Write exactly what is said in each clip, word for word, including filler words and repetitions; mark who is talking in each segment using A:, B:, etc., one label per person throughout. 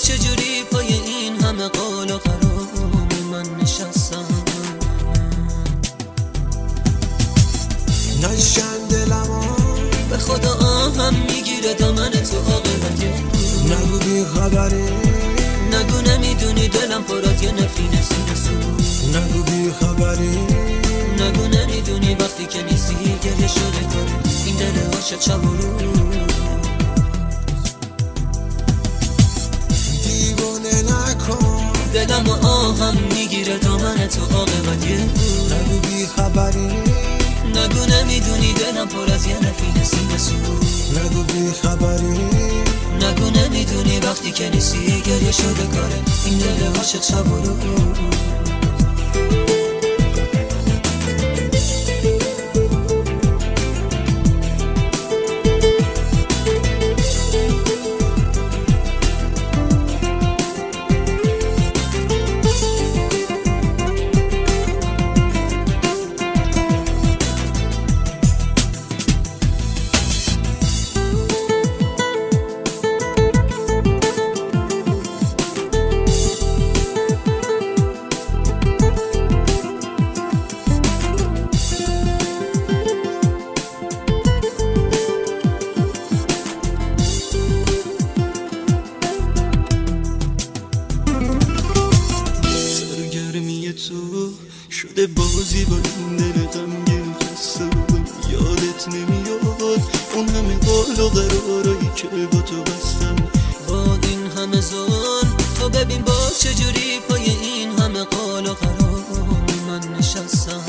A: چجوری پای این همه قول و قرار من نشستم.
B: نشکن دلمو
A: به خدا آهم میگیره دامن تو عاقبت
B: نگو بی خبری،
A: نگو نمیدونی دلم پر از یه نفرین سینه سوز.
B: نگو بی خبری،
A: نگو نمیدونی وقتی که نیستی گریه شده کاره این دل عاشق شب و روز.
B: دیوونه نکن
A: دلم و آهم میگیره دامن تو عاقبت
B: نگو بی خبری،
A: نگو نمیدونی دلم پر از یه نفرین سینه سوز.
B: نگو بی خبری،
A: نگو نمیدونی وقتی که نیستی گریه شده کاره این دل عاشق شب و روز.
C: تو شده بازی با این دل غمگین خسته یادت نمیاد اون همه قول و قرارایی که با تو بستم.
A: با این همه ظلم تو ببین باز چجوری پای این همه قول و قرار من نشستم.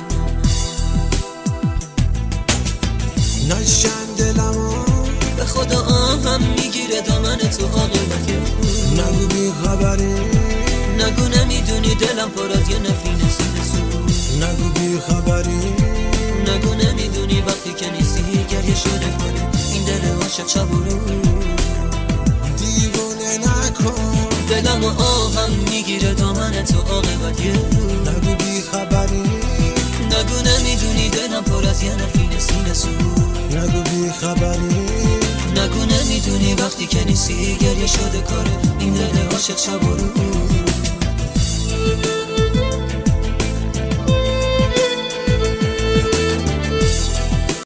B: نشکن دلمو
A: به خدا آهم میگیره دامن تو عاقبت
B: نگو بی خبری،
A: نگو نمیدونی دلم پر از یه نفرین سینه سوز.
B: نگو بی خبری،
A: نگو نمیدونی وقتی که نیستی گریه شده کاره این دل عاشق شب و روز.
B: دیوونه نکن
A: دلم و آهم میگیره دامن تو عاقبت یه روز.
B: نگو بی خبری،
A: نگو نمیدونی دلم پر از یه نفرین سینه سوز.
B: نگو بی خبری،
A: نگو نمیدونی وقتی که نیستی گریه شده کاره این دل عاشق شب و روز.